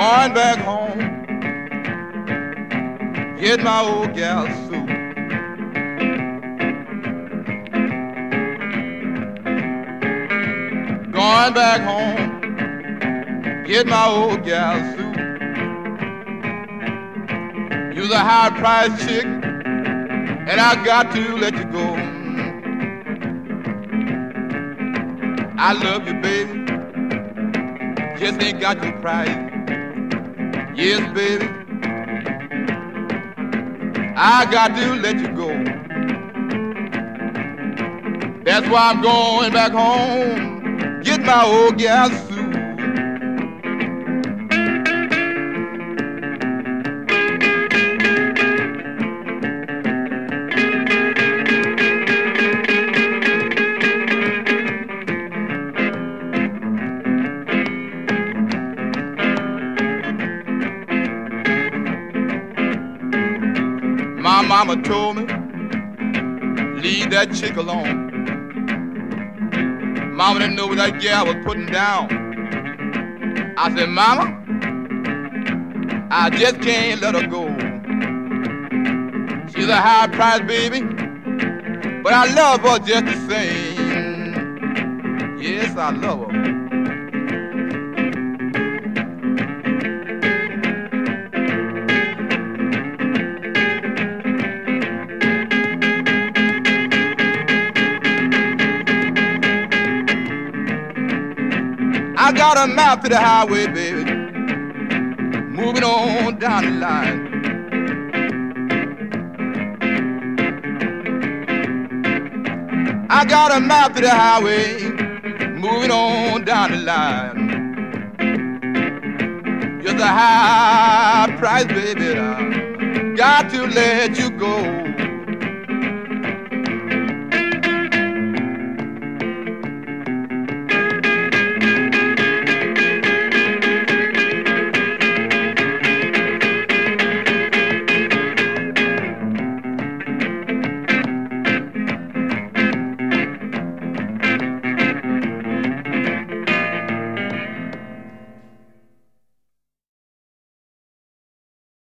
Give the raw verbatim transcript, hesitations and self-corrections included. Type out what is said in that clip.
Going back home, get my old gal Sue. Going back home, get my old gal Sue. You're a high-priced chick, and I got to let you go. I love you, baby, just ain't got your price. Yes, baby, I got to let you go. That's why I'm going back home, get my old gal Sue. My mama told me, leave that chick alone. Mama didn't know what that gal was putting down. I said, Mama, I just can't let her go. She's a high-priced baby, but I love her just the same. Yes, I love her. I got a mouth to the highway, baby, moving on down the line. I got a mouth to the highway, moving on down the line. Just a high price, baby, I got to let you go.